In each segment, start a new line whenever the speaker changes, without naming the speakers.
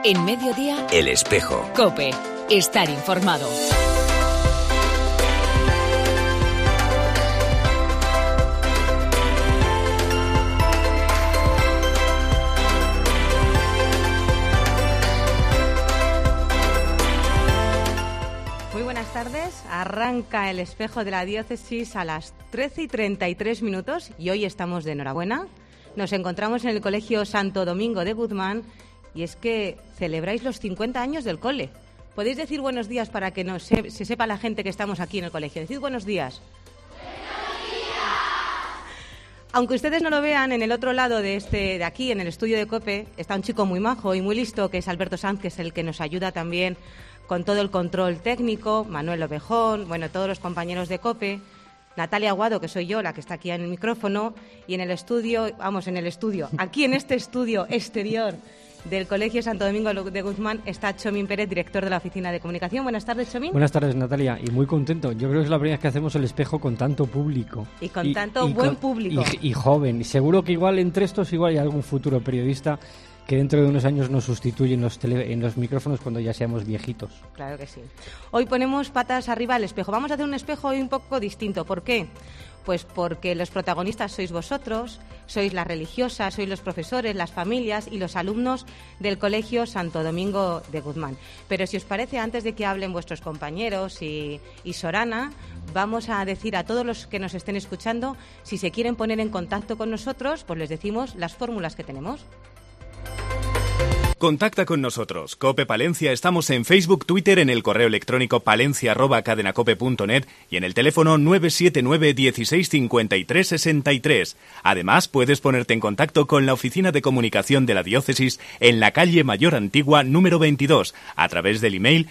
En Mediodía,
El Espejo.
COPE. Estar informado.
Muy buenas tardes. Arranca El Espejo de la Diócesis a las 13:33 y hoy estamos de enhorabuena. Nos encontramos en el Colegio Santo Domingo de Guzmán y es que celebráis los 50 años del cole. ¿Podéis decir buenos días para que se sepa la gente que estamos aquí en el colegio? Decid buenos días. ¡Buenos días! Aunque ustedes no lo vean, en el otro lado de aquí, en el estudio de COPE, está un chico muy majo y muy listo, que es Alberto Sanz, que es el que nos ayuda también con todo el control técnico, Manuel Ovejón, bueno, todos los compañeros de COPE, Natalia Aguado, que soy yo, la que está aquí en el micrófono, y en el estudio, aquí en este estudio exterior del Colegio Santo Domingo de Guzmán está Chomín Pérez, director de la Oficina de Comunicación. Buenas tardes, Chomín.
Buenas tardes, Natalia, y muy contento. Yo creo que es la primera vez que hacemos El Espejo con tanto público.
Y con tanto buen público.
Y joven. Y seguro que igual entre estos igual hay algún futuro periodista que dentro de unos años nos sustituye en los micrófonos cuando ya seamos viejitos.
Claro que sí. Hoy ponemos patas arriba al espejo. Vamos a hacer un espejo hoy un poco distinto. ¿Por qué? Pues porque los protagonistas sois vosotros, sois las religiosas, sois los profesores, las familias y los alumnos del Colegio Santo Domingo de Guzmán. Pero si os parece, antes de que hablen vuestros compañeros y Sorana, vamos a decir a todos los que nos estén escuchando, si se quieren poner en contacto con nosotros, pues les decimos las fórmulas que tenemos.
Contacta con nosotros. COPE Palencia, estamos en Facebook, Twitter, en el correo electrónico palencia@cadenacope.net y en el teléfono 979 16 53 63. Además, puedes ponerte en contacto con la Oficina de Comunicación de la Diócesis en la calle Mayor Antigua número 22 a través del email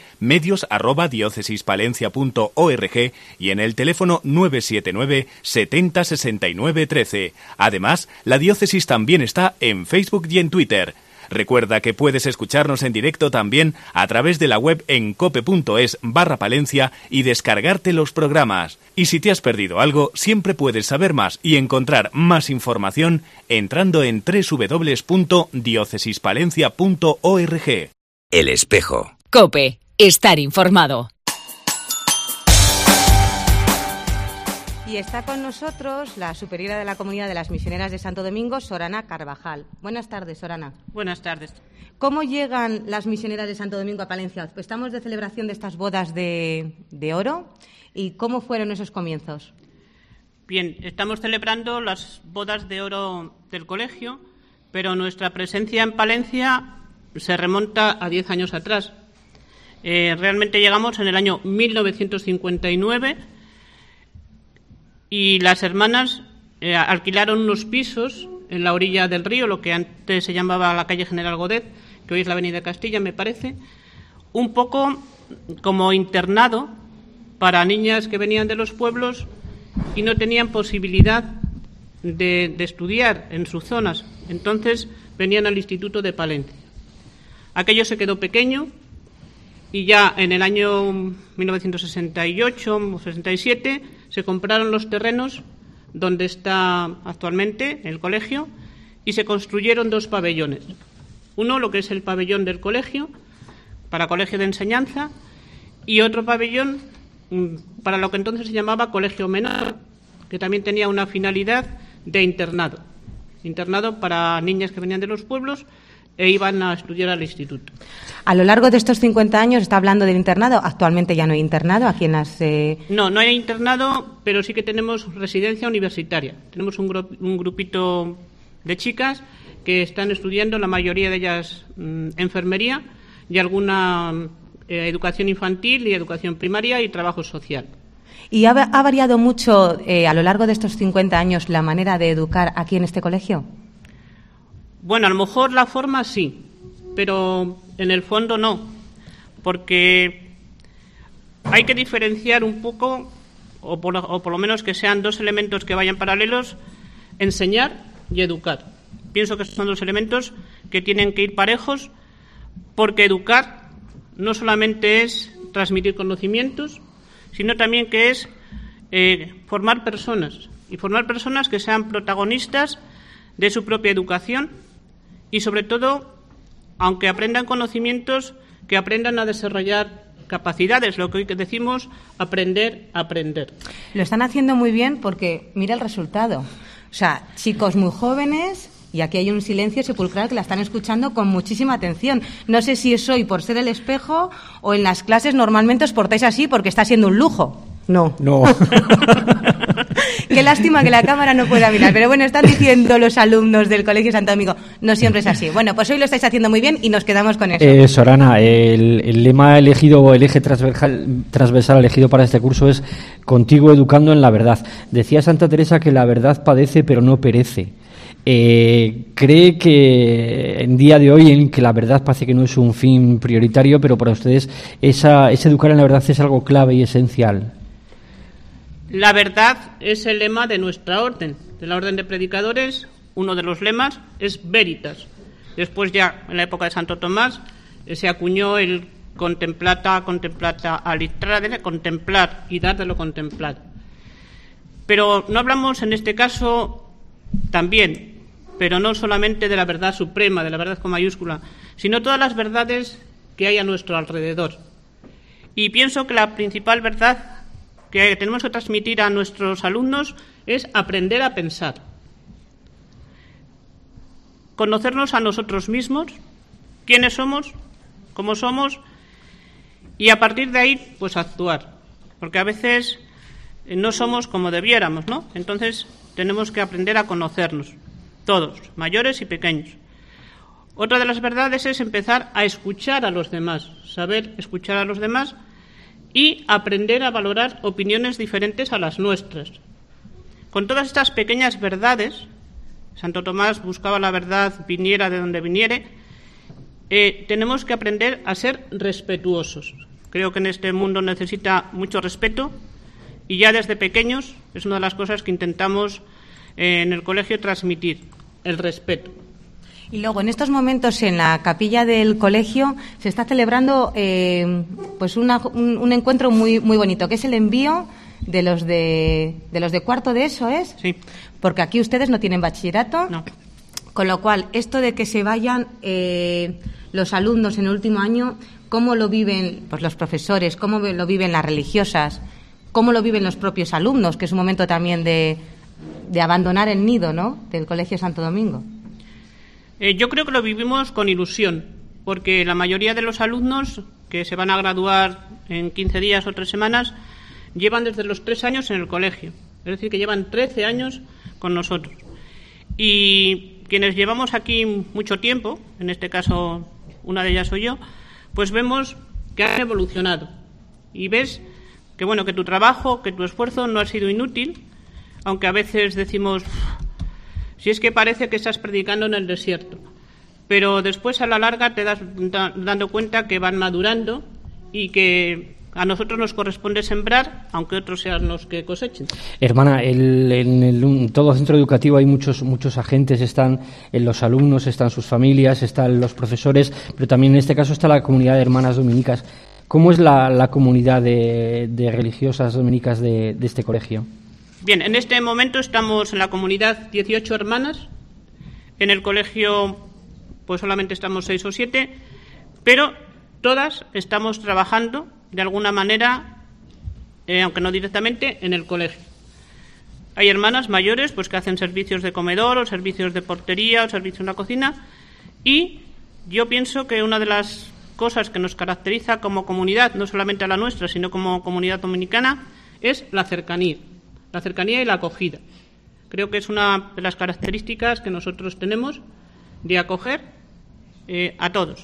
medios@diocesispalencia.org y en el teléfono 979 70 69 13. Además, la Diócesis también está en Facebook y en Twitter. Recuerda que puedes escucharnos en directo también a través de la web en cope.es/Palencia y descargarte los programas. Y si te has perdido algo, siempre puedes saber más y encontrar más información entrando en www.diocesispalencia.org.
El Espejo.
COPE. Estar informado.
Y está con nosotros la superiora de la Comunidad de las Misioneras de Santo Domingo, Sorana Carvajal. Buenas tardes, Sorana.
Buenas tardes.
¿Cómo llegan las misioneras de Santo Domingo a Palencia? Pues estamos de celebración de estas bodas de oro. ¿Y cómo fueron esos comienzos?
Bien, estamos celebrando las bodas de oro del colegio, pero nuestra presencia en Palencia se remonta a 10 años atrás. Realmente llegamos en el año 1959 y las hermanas alquilaron unos pisos en la orilla del río, lo que antes se llamaba la calle General Godet, que hoy es la Avenida Castilla, me parece, un poco como internado para niñas que venían de los pueblos y no tenían posibilidad de estudiar en sus zonas. Entonces venían al Instituto de Palencia. Aquello se quedó pequeño y ya en el año 1968 o 67 se compraron los terrenos donde está actualmente el colegio y se construyeron 2 pabellones. Uno, lo que es el pabellón del colegio, para colegio de enseñanza, y otro pabellón para lo que entonces se llamaba colegio menor, que también tenía una finalidad de internado para niñas que venían de los pueblos e iban a estudiar al instituto.
A lo largo de estos 50 años está hablando del internado. Actualmente ya no hay internado aquí en las...
No hay internado, pero sí que tenemos residencia universitaria. Tenemos un grupito de chicas que están estudiando, la mayoría de ellas enfermería y alguna educación infantil y educación primaria y trabajo social.
¿Y ha variado mucho a lo largo de estos 50 años la manera de educar aquí en este colegio?
Bueno, a lo mejor la forma sí, pero en el fondo no, porque hay que diferenciar un poco, o por lo menos que sean 2 elementos que vayan paralelos, enseñar y educar. Pienso que son 2 elementos que tienen que ir parejos, porque educar no solamente es transmitir conocimientos, sino también que es formar personas, y formar personas que sean protagonistas de su propia educación y, sobre todo, aunque aprendan conocimientos, que aprendan a desarrollar capacidades, lo que hoy decimos aprender a aprender.
Lo están haciendo muy bien porque mira el resultado. O sea, chicos muy jóvenes, y aquí hay un silencio sepulcral que la están escuchando con muchísima atención. No sé si es hoy por ser el espejo o en las clases normalmente os portáis así porque está siendo un lujo. No. Qué lástima que la cámara no pueda mirar. Pero bueno, están diciendo los alumnos del Colegio Santo Domingo. No siempre es así. Bueno, pues hoy lo estáis haciendo muy bien y nos quedamos con eso.
Sorana, el lema elegido, o el eje transversal elegido para este curso es Contigo educando en la verdad. Decía Santa Teresa que la verdad padece pero no perece. ¿Cree que en día de hoy, en que la verdad parece que no es un fin prioritario, pero para ustedes ese educar en la verdad es algo clave y esencial?
La verdad es el lema de nuestra orden, de la orden de predicadores. Uno de los lemas es Veritas. Después ya, en la época de Santo Tomás, se acuñó el contemplata alitradere, contemplar y dar de lo contemplado. Pero no hablamos en este caso también, pero no solamente de la verdad suprema, de la verdad con mayúscula, sino todas las verdades que hay a nuestro alrededor. Y pienso que la principal verdad que tenemos que transmitir a nuestros alumnos es aprender a pensar. Conocernos a nosotros mismos, quiénes somos, cómo somos, y a partir de ahí, pues actuar. Porque a veces no somos como debiéramos, ¿no? Entonces tenemos que aprender a conocernos, todos, mayores y pequeños. Otra de las verdades es empezar a escuchar a los demás, saber escuchar a los demás y aprender a valorar opiniones diferentes a las nuestras. Con todas estas pequeñas verdades, Santo Tomás buscaba la verdad viniera de donde viniere, tenemos que aprender a ser respetuosos. Creo que en este mundo necesita mucho respeto y ya desde pequeños es una de las cosas que intentamos en el colegio transmitir, el respeto.
Y luego, en estos momentos, en la capilla del colegio, se está celebrando pues un encuentro muy bonito, que es el envío de los de cuarto de eso, ¿es?
Sí.
Porque aquí ustedes no tienen bachillerato.
No.
Con lo cual, esto de que se vayan los alumnos en el último año, ¿cómo lo viven pues los profesores? ¿Cómo lo viven las religiosas? ¿Cómo lo viven los propios alumnos? Que es un momento también de abandonar el nido, ¿no?, del Colegio Santo Domingo.
Yo creo que lo vivimos con ilusión, porque la mayoría de los alumnos que se van a graduar en 15 días o 3 semanas llevan desde los 3 años en el colegio. Es decir, que llevan 13 años con nosotros. Y quienes llevamos aquí mucho tiempo, en este caso una de ellas soy yo, pues vemos que han evolucionado. Y ves que, bueno, que tu trabajo, que tu esfuerzo no ha sido inútil, aunque a veces decimos, si es que parece que estás predicando en el desierto. Pero después, a la larga, te das dando cuenta que van madurando y que a nosotros nos corresponde sembrar, aunque otros sean los que cosechen.
Hermana, en todo centro educativo hay muchos agentes, están los alumnos, están sus familias, están los profesores, pero también en este caso está la comunidad de hermanas dominicas. ¿Cómo es la comunidad de religiosas dominicas de este colegio?
Bien, en este momento estamos en la comunidad 18 hermanas, en el colegio pues solamente estamos 6 o 7, pero todas estamos trabajando de alguna manera, aunque no directamente, en el colegio. Hay hermanas mayores pues que hacen servicios de comedor o servicios de portería o servicios en la cocina, y yo pienso que una de las cosas que nos caracteriza como comunidad, no solamente a la nuestra, sino como comunidad dominicana, es la cercanía y la acogida. Creo que es una de las características que nosotros tenemos de acoger a todos,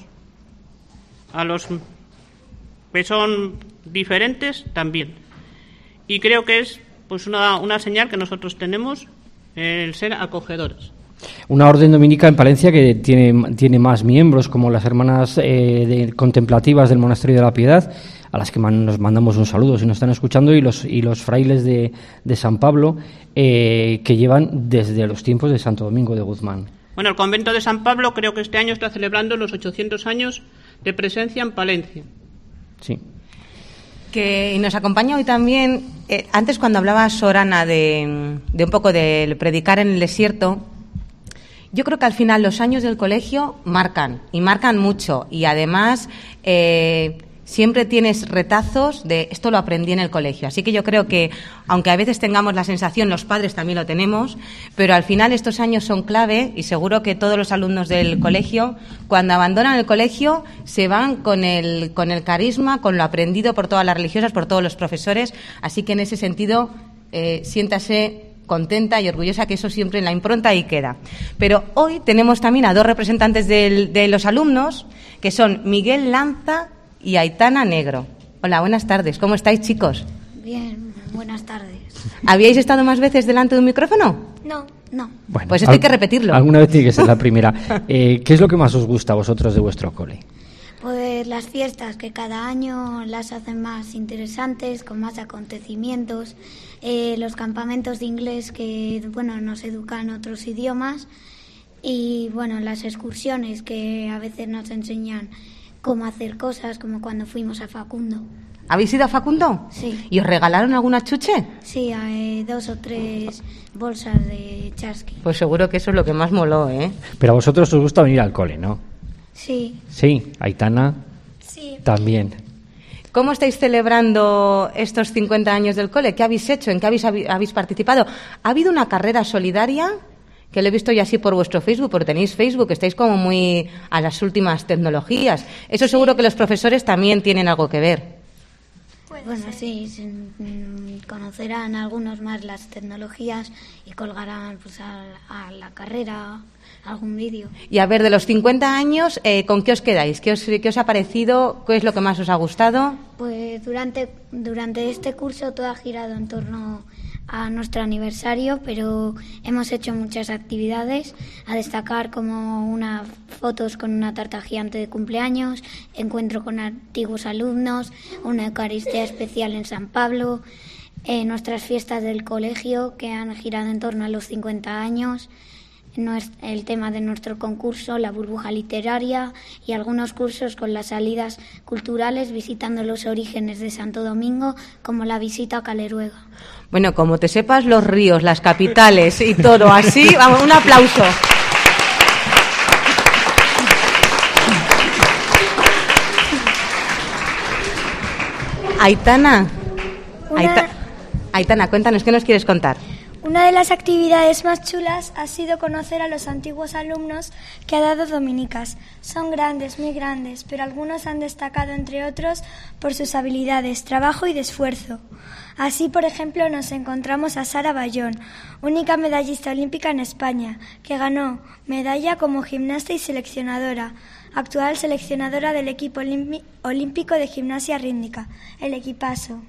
a los que son diferentes también. Y creo que es pues una señal que nosotros tenemos, el ser acogedores.
Una orden dominica en Palencia que tiene más miembros, como las hermanas contemplativas del Monasterio de la Piedad, a las que nos mandamos un saludo si nos están escuchando, y los frailes de San Pablo, que llevan desde los tiempos de Santo Domingo de Guzmán.
Bueno, el convento de San Pablo creo que este año está celebrando los 800 años de presencia en Palencia.
Sí.
Y nos acompaña hoy también, antes cuando hablaba Sorana de un poco del predicar en el desierto, Yo creo que al final los años del colegio marcan, y marcan mucho, y además siempre tienes retazos de esto lo aprendí en el colegio. Así que yo creo que, aunque a veces tengamos la sensación, los padres también lo tenemos, pero al final estos años son clave, y seguro que todos los alumnos del colegio, cuando abandonan el colegio, se van con el carisma, con lo aprendido por todas las religiosas, por todos los profesores. Así que en ese sentido, siéntase contenta y orgullosa, que eso siempre en la impronta ahí queda. Pero hoy tenemos también a dos representantes de los alumnos, que son Miguel Lanza y Aitana Negro. Hola, buenas tardes. ¿Cómo estáis, chicos?
Bien, buenas tardes.
¿Habíais estado más veces delante de un micrófono?
No.
Bueno,
pues esto hay que repetirlo.
Alguna vez tiene que ser la primera. ¿Qué es lo que más os gusta a vosotros de vuestro cole?
Pues las fiestas, que cada año las hacen más interesantes, con más acontecimientos. Los campamentos de inglés, que nos educan otros idiomas. Y las excursiones, que a veces nos enseñan cómo hacer cosas, como cuando fuimos a Facundo.
¿Habéis ido a Facundo?
Sí.
¿Y os regalaron alguna chuche?
Sí, 2 o 3 bolsas de chasqui.
Pues seguro que eso es lo que más moló, ¿eh?
Pero a vosotros os gusta venir al cole, ¿no?
Sí.
Sí, Aitana.
Sí.
También.
¿Cómo estáis celebrando estos 50 años del cole? ¿Qué habéis hecho? ¿En qué habéis participado? ¿Ha habido una carrera solidaria? Que lo he visto ya así por vuestro Facebook, porque tenéis Facebook, estáis como muy a las últimas tecnologías. Eso seguro que los profesores también tienen algo que ver.
Sí, conocerán algunos más las tecnologías y colgarán a la carrera algún vídeo.
Y a ver, de los 50 años, ¿con qué os quedáis? ¿Qué os ha parecido? ¿Qué es lo que más os ha gustado?
Pues durante este curso todo ha girado en torno a nuestro aniversario, pero hemos hecho muchas actividades, a destacar como unas fotos con una tarta gigante de cumpleaños, encuentro con antiguos alumnos, una Eucaristía especial en San Pablo, nuestras fiestas del colegio que han girado en torno a los 50 años, el tema de nuestro concurso, la burbuja literaria, y algunos cursos con las salidas culturales visitando los orígenes de Santo Domingo, como la visita a Caleruega.
Bueno, como te sepas los ríos, las capitales y todo así, vamos, un aplauso. Aitana, cuéntanos, ¿qué nos quieres contar?
Una de las actividades más chulas ha sido conocer a los antiguos alumnos que ha dado Dominicas. Son grandes, muy grandes, pero algunos han destacado, entre otros, por sus habilidades, trabajo y de esfuerzo. Así, por ejemplo, nos encontramos a Sara Bayón, única medallista olímpica en España, que ganó medalla como gimnasta y seleccionadora, actual seleccionadora del equipo olímpico de gimnasia rítmica, el Equipazo.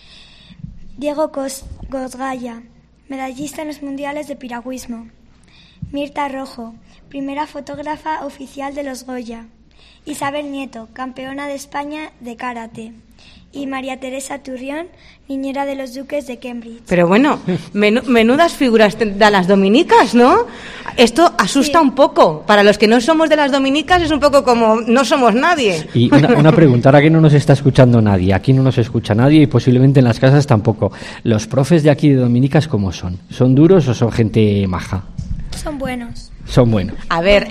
Diego Gozgaya, medallista en los mundiales de piragüismo. Mirta Rojo, primera fotógrafa oficial de los Goya. Isabel Nieto, campeona de España de karate. Y María Teresa Turrión, niñera de los duques de Cambridge.
Pero bueno, menudas figuras de las dominicas, ¿no? Esto asusta un poco. Para los que no somos de las dominicas es un poco como no somos nadie.
Y una pregunta, ahora que no nos está escuchando nadie, aquí no nos escucha nadie y posiblemente en las casas tampoco. ¿Los profes de aquí de Dominicas cómo son? ¿Son duros o son gente maja?
Son buenos.
Son buenos.
A ver,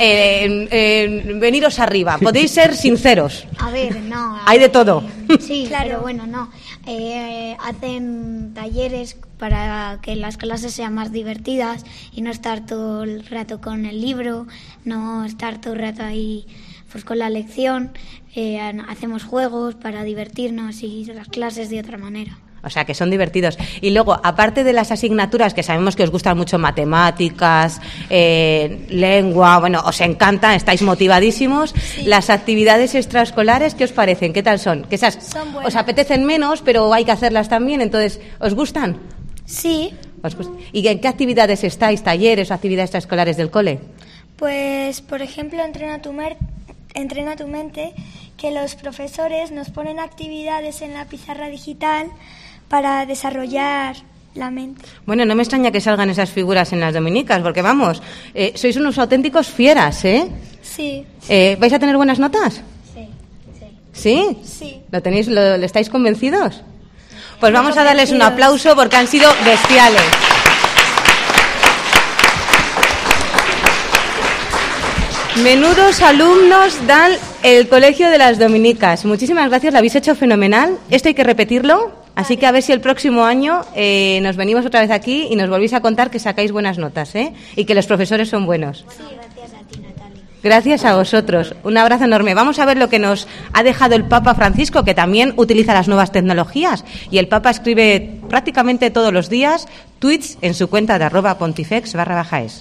veniros arriba, podéis ser sinceros.
A ver, no.
Hay de todo.
Sí, claro. Pero bueno, no. Hacen talleres para que las clases sean más divertidas y no estar todo el rato con el libro, no estar todo el rato ahí pues con la lección. Hacemos juegos para divertirnos y las clases de otra manera.
O sea, que son divertidos. Y luego, aparte de las asignaturas, que sabemos que os gustan mucho, matemáticas, lengua, bueno, os encanta, estáis motivadísimos, sí. Las actividades extraescolares, ¿qué os parecen? ¿Qué tal son? Que esas
son buenas.
Os apetecen menos, pero hay que hacerlas también, entonces, ¿os gustan?
Sí.
¿Y en qué actividades estáis, talleres o actividades extraescolares del cole?
Pues, por ejemplo, Entrena tu mente, que los profesores nos ponen actividades en la pizarra digital para desarrollar la mente.
Bueno, no me extraña que salgan esas figuras en las dominicas, porque vamos, sois unos auténticos fieras, ¿eh?
Sí.
¿Vais a tener buenas notas?
Sí.
¿Sí?
Sí.
¿Lo estáis convencidos? Pues vamos a darles un aplauso porque han sido bestiales. Menudos alumnos dan el Colegio de las Dominicas. Muchísimas gracias, lo habéis hecho fenomenal. Esto hay que repetirlo, así que a ver si el próximo año nos venimos otra vez aquí y nos volvéis a contar que sacáis buenas notas, y que los profesores son buenos.
Sí, gracias a ti, Natalia.
Gracias a vosotros. Un abrazo enorme. Vamos a ver lo que nos ha dejado el Papa Francisco, que también utiliza las nuevas tecnologías. Y el Papa escribe prácticamente todos los días tweets en su cuenta de @pontifex_es.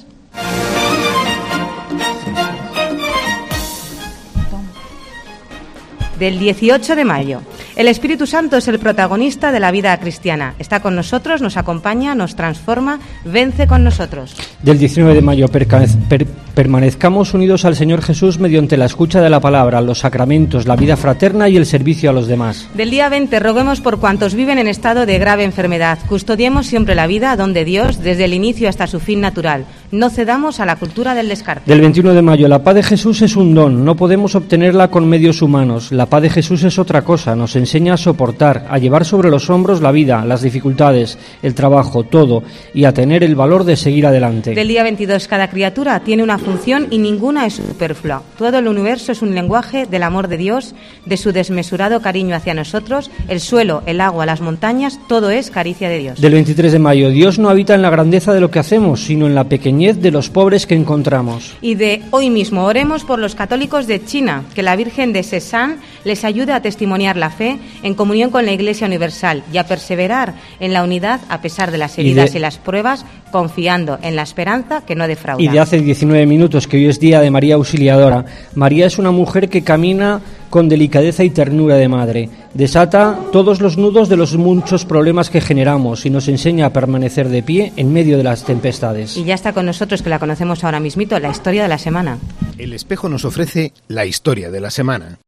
Del 18 de mayo. El Espíritu Santo es el protagonista de la vida cristiana. Está con nosotros, nos acompaña, nos transforma, vence con nosotros.
Del 19 de mayo, permanezcamos unidos al Señor Jesús mediante la escucha de la palabra, los sacramentos, la vida fraterna y el servicio a los demás.
Del día 20, roguemos por cuantos viven en estado de grave enfermedad. Custodiemos siempre la vida, don de Dios, desde el inicio hasta su fin natural. No cedamos a la cultura del descarte.
Del 21 de mayo, la paz de Jesús es un don, no podemos obtenerla con medios humanos. La paz de Jesús es otra cosa, nos enseña a soportar, a llevar sobre los hombros la vida, las dificultades, el trabajo, todo, y a tener el valor de seguir adelante.
Del día 22, cada criatura tiene una función y ninguna es superflua. Todo el universo es un lenguaje del amor de Dios, de su desmesurado cariño hacia nosotros. El suelo, el agua, las montañas, todo es caricia de Dios.
Del 23 de mayo, Dios no habita en la grandeza de lo que hacemos, sino en la pequeñez de los pobres que encontramos.
Y de hoy mismo, oremos por los católicos de China, que la Virgen de Sesán les ayude a testimoniar la fe en comunión con la Iglesia Universal y a perseverar en la unidad a pesar de las heridas y las pruebas, confiando en la esperanza que no defrauda.
Y de hace 19 minutos, que hoy es día de María Auxiliadora. María es una mujer que camina con delicadeza y ternura de madre. Desata todos los nudos de los muchos problemas que generamos y nos enseña a permanecer de pie en medio de las tempestades.
Y ya está con nosotros, que la conocemos ahora mismito, la historia de la semana.
El Espejo nos ofrece la historia de la semana.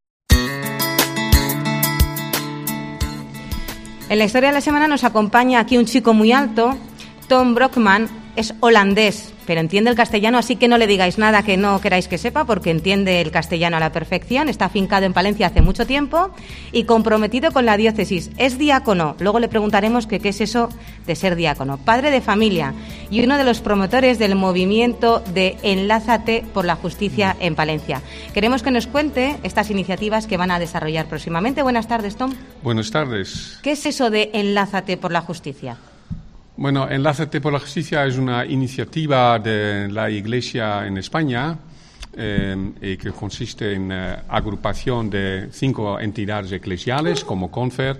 En la historia de la semana nos acompaña aquí un chico muy alto. Tom Brockman es holandés, pero entiende el castellano, así que no le digáis nada que no queráis que sepa, porque entiende el castellano a la perfección. Está afincado en Palencia hace mucho tiempo y comprometido con la diócesis. Es diácono, luego le preguntaremos qué es eso de ser diácono. Padre de familia y uno de los promotores del movimiento de Enlázate por la Justicia en Palencia. Queremos que nos cuente estas iniciativas que van a desarrollar próximamente. Buenas tardes, Tom.
Buenas tardes.
¿Qué es eso de Enlázate por la Justicia?
Bueno, Enlázate por la Justicia es una iniciativa de la Iglesia en España que consiste en agrupación de 5 entidades eclesiales como Confer,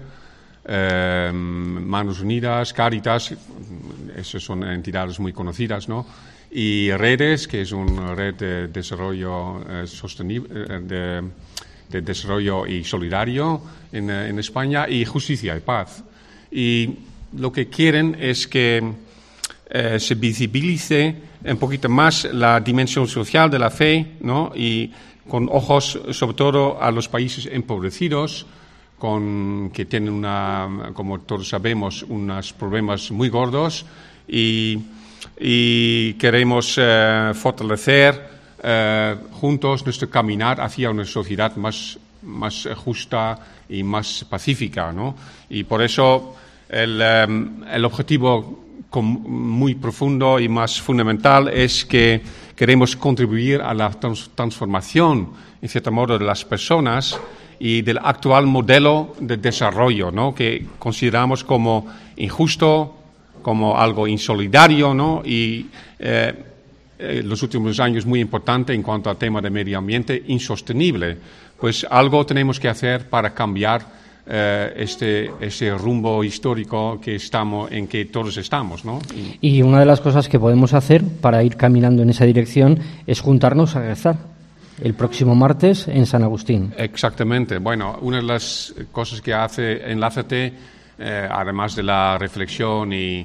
Manos Unidas, Cáritas, esas son entidades muy conocidas, ¿no? Y Redes, que es una red de desarrollo sostenible, de desarrollo y solidario en España, y Justicia y Paz. Y lo que quieren es que se visibilice un poquito más la dimensión social de la fe, ¿no? Y con ojos sobre todo a los países empobrecidos, que tienen como todos sabemos, unos problemas muy gordos, y queremos fortalecer juntos nuestro caminar hacia una sociedad más justa y más pacífica, ¿no? Y por eso el objetivo muy profundo y más fundamental es que queremos contribuir a la transformación, en cierto modo, de las personas y del actual modelo de desarrollo, ¿no? Que consideramos como injusto, como algo insolidario, ¿no? Y los últimos años muy importante en cuanto al tema de medio ambiente, insostenible. Pues algo tenemos que hacer para cambiar este rumbo histórico en que todos estamos, ¿no?
Y una de las cosas que podemos hacer para ir caminando en esa dirección es juntarnos a rezar el próximo martes en San Agustín.
Exactamente. Bueno, una de las cosas que hace Enlázate, además de la reflexión y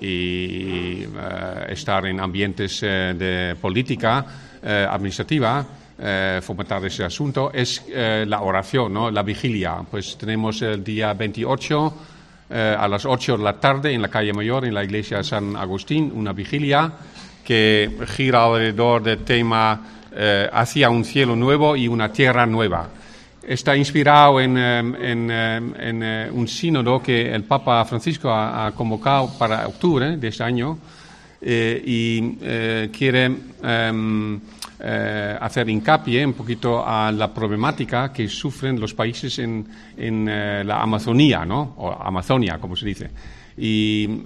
estar en ambientes de política administrativa, fomentar ese asunto, es la oración, ¿no? La vigilia. Pues tenemos el día 28 a las 8 de la tarde en la calle Mayor, en la iglesia de San Agustín, una vigilia que gira alrededor del tema hacia un cielo nuevo y una tierra nueva. Está inspirado en un sínodo que el Papa Francisco ha convocado para octubre de este año y quiere hacer hincapié un poquito a la problemática que sufren los países en la Amazonía, ¿no? O Amazonia, como se dice. Y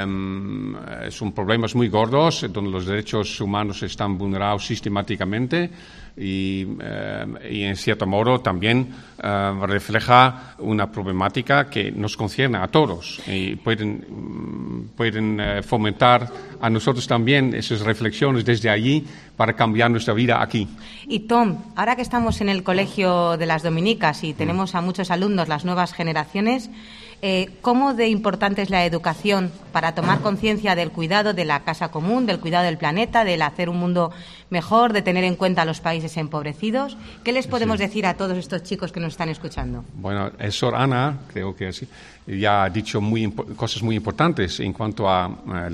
son problemas muy gordos donde los derechos humanos están vulnerados sistemáticamente y en cierto modo también refleja una problemática que nos concierne a todos y pueden fomentar a nosotros también esas reflexiones desde allí para cambiar nuestra vida aquí.
Y Tom, ahora que estamos en el Colegio de las Dominicas y tenemos a muchos alumnos, las nuevas generaciones, ¿cómo de importante es la educación para tomar conciencia del cuidado de la casa común, del cuidado del planeta, del hacer un mundo mejor, de tener en cuenta a los países empobrecidos? ¿Qué les podemos decir a todos estos chicos que nos están escuchando?
Bueno, Sor Ana, creo que sí, ya ha dicho cosas muy importantes en cuanto a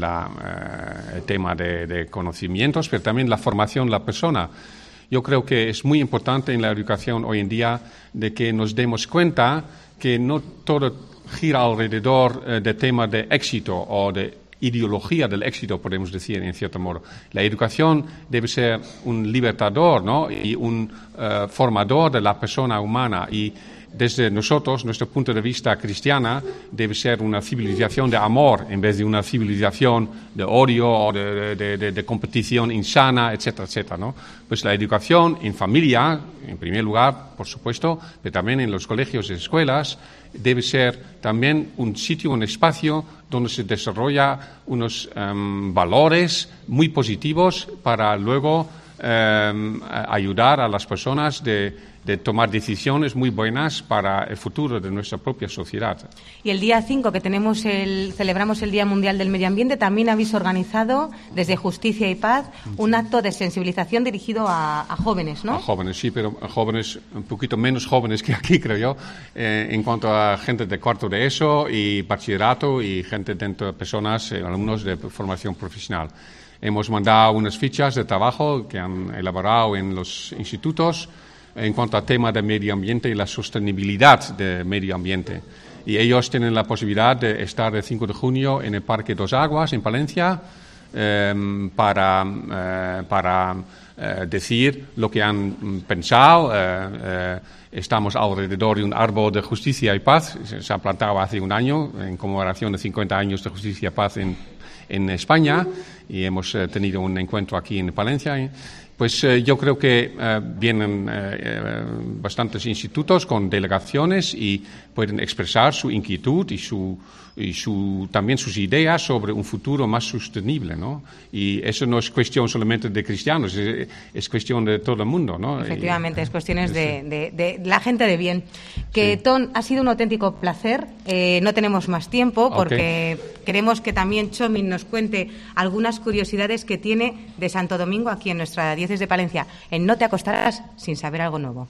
el tema de conocimientos, pero también la formación de la persona. Yo creo que es muy importante en la educación hoy en día de que nos demos cuenta que no todo gira alrededor de tema de éxito o de ideología del éxito, podemos decir, en cierto modo. La educación debe ser un libertador, ¿no? Y un formador de la persona humana. Y desde nosotros, nuestro punto de vista cristiana, debe ser una civilización de amor en vez de una civilización de odio o de competición insana, etcétera, etcétera, ¿no? Pues la educación en familia, en primer lugar, por supuesto, pero también en los colegios y escuelas, debe ser también un sitio, un espacio donde se desarrolla unos valores muy positivos para luego ayudar a las personas de tomar decisiones muy buenas para el futuro de nuestra propia sociedad.
Y el día 5, que celebramos el Día Mundial del Medio Ambiente, también habéis organizado, desde Justicia y Paz, un acto de sensibilización dirigido a jóvenes, ¿no?
A jóvenes, sí, pero a jóvenes un poquito menos jóvenes que aquí, creo yo, en cuanto a gente de cuarto de ESO y bachillerato y gente dentro de personas, alumnos de formación profesional. Hemos mandado unas fichas de trabajo que han elaborado en los institutos en cuanto al tema del medio ambiente y la sostenibilidad del medio ambiente. Y ellos tienen la posibilidad de estar el 5 de junio en el Parque Dos Aguas, en Palencia, para decir lo que han pensado. Estamos alrededor de un árbol de justicia y paz. Se ha plantado hace un año en conmemoración de 50 años de justicia y paz en España, y hemos tenido un encuentro aquí en Palencia. Pues yo creo que vienen bastantes institutos con delegaciones y pueden expresar su inquietud y también sus ideas sobre un futuro más sostenible, ¿no? Y eso no es cuestión solamente de cristianos, es cuestión de todo el mundo, ¿no?
Efectivamente, es cuestiones de la gente de bien. Que sí. Tom, ha sido un auténtico placer. No tenemos más tiempo porque queremos que también Chomin nos cuente algunas curiosidades que tiene de Santo Domingo aquí en nuestra diócesis de Palencia. En No te acostarás sin saber algo nuevo.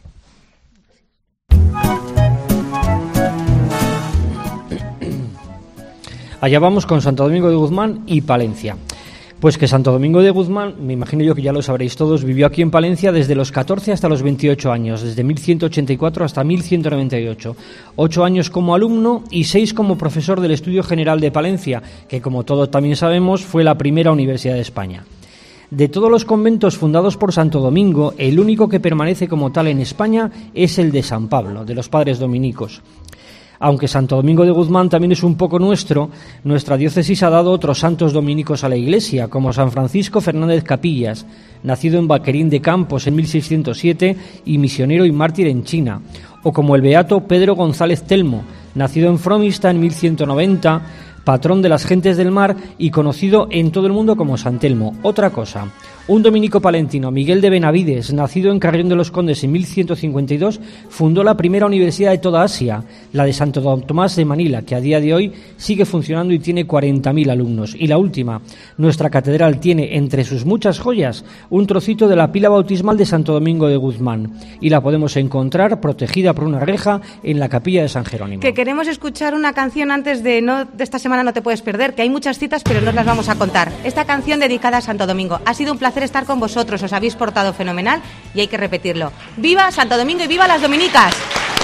Allá vamos con Santo Domingo de Guzmán y Palencia. Pues que Santo Domingo de Guzmán, me imagino yo que ya lo sabréis todos, vivió aquí en Palencia desde los 14 hasta los 28 años, desde 1184 hasta 1198. 8 años como alumno y 6 como profesor del Estudio General de Palencia, que como todos también sabemos fue la primera universidad de España. De todos los conventos fundados por Santo Domingo, el único que permanece como tal en España es el de San Pablo, de los padres dominicos. Aunque Santo Domingo de Guzmán también es un poco nuestra diócesis ha dado otros santos dominicos a la Iglesia, como San Francisco Fernández Capillas, nacido en Vaquerín de Campos en 1607 y misionero y mártir en China, o como el beato Pedro González Telmo, nacido en Fromista en 1190, patrón de las gentes del mar y conocido en todo el mundo como San Telmo. Otra cosa, un dominico palentino, Miguel de Benavides, nacido en Carrión de los Condes en 1152, fundó la primera universidad de toda Asia, la de Santo Tomás de Manila, que a día de hoy sigue funcionando y tiene 40.000 alumnos. Y la última, nuestra catedral tiene entre sus muchas joyas un trocito de la pila bautismal de Santo Domingo de Guzmán, y la podemos encontrar protegida por una reja en la capilla de San Jerónimo.
Que queremos escuchar una canción antes de esta semana, no te puedes perder, que hay muchas citas pero no las vamos a contar. Esta canción dedicada a Santo Domingo. Ha sido un placer estar con vosotros, os habéis portado fenomenal y hay que repetirlo. ¡Viva Santo Domingo y viva las dominicas!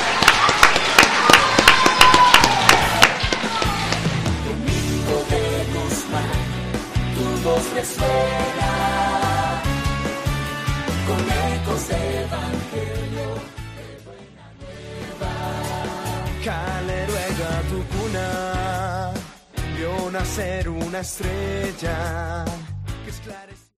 Domingo de Guzmán, tu voz resuena calero era tu cuna, vio nacer una estrella.